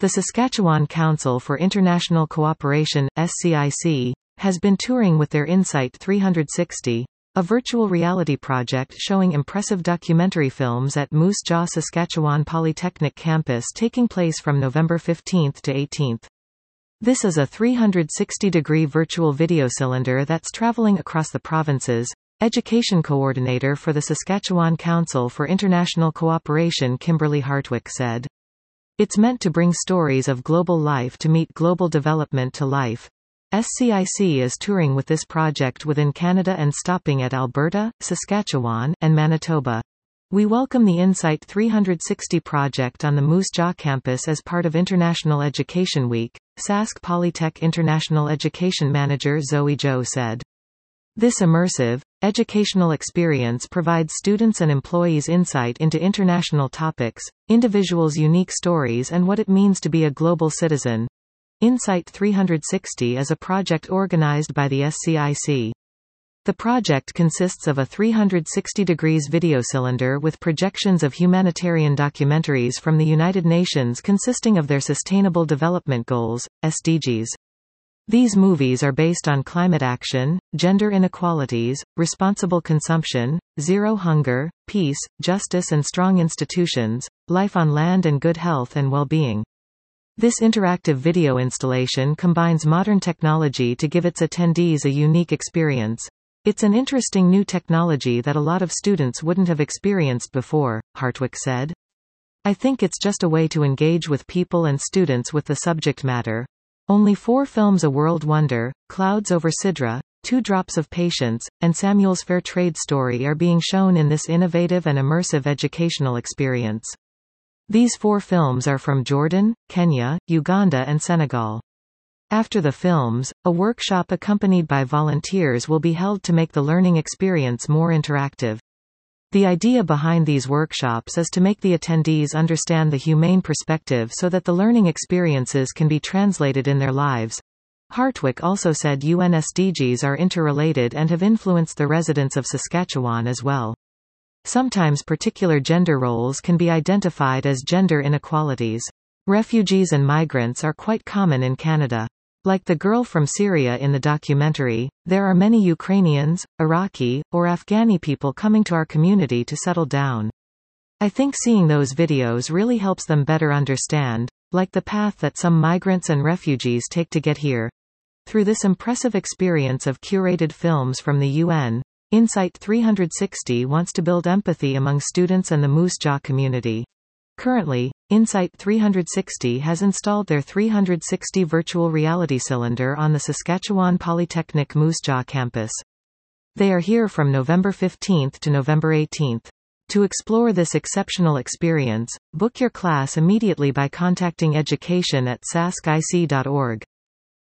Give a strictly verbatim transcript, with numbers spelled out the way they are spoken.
The Saskatchewan Council for International Cooperation, S C I C, has been touring with their Insight three sixty, a virtual reality project showing impressive documentary films at Moose Jaw Saskatchewan Polytechnic campus taking place from November fifteenth to eighteenth. This is a three sixty degree virtual video cylinder that's traveling across the provinces. Education coordinator for the Saskatchewan Council for International Cooperation Kimberly Hartwick said. It's meant to bring stories of global life to meet global development to life. S C I C is touring with this project within Canada and stopping at Alberta, Saskatchewan, and Manitoba. We welcome the Insight three sixty project on the Moose Jaw campus as part of International Education Week, Sask Polytech International Education Manager Zoe Joe said. This immersive, educational experience provides students and employees insight into international topics, individuals' unique stories and what it means to be a global citizen. Insight three sixty is a project organized by the S C I C. The project consists of a three sixty degrees video cylinder with projections of humanitarian documentaries from the United Nations consisting of their Sustainable Development Goals, S D Gs. These movies are based on climate action, gender inequalities, responsible consumption, zero hunger, peace, justice and strong institutions, life on land and good health and well-being. This interactive video installation combines modern technology to give its attendees a unique experience. It's an interesting new technology that a lot of students wouldn't have experienced before, Hartwick said. I think it's just a way to engage with people and students with the subject matter. Only four films A World Wonder, Clouds Over Sidra, Two Drops of Patience, and Samuel's Fair Trade Story are being shown in this innovative and immersive educational experience. These four films are from Jordan, Kenya, Uganda and Senegal. After the films, a workshop accompanied by volunteers will be held to make the learning experience more interactive. The idea behind these workshops is to make the attendees understand the humane perspective so that the learning experiences can be translated in their lives. Hartwick also said U N S D Gs are interrelated and have influenced the residents of Saskatchewan as well. Sometimes particular gender roles can be identified as gender inequalities. Refugees and migrants are quite common in Canada. Like the girl from Syria in the documentary, there are many Ukrainians, Iraqi, or Afghani people coming to our community to settle down. I think seeing those videos really helps them better understand, like the path that some migrants and refugees take to get here. Through this impressive experience of curated films from the U N, Insight three sixty wants to build empathy among students and the Moose Jaw community. Currently, Insight three sixty has installed their three sixty virtual reality cylinder on the Saskatchewan Polytechnic Moose Jaw campus. They are here from November fifteenth to November eighteenth. To explore this exceptional experience, book your class immediately by contacting education at sask I C dot org.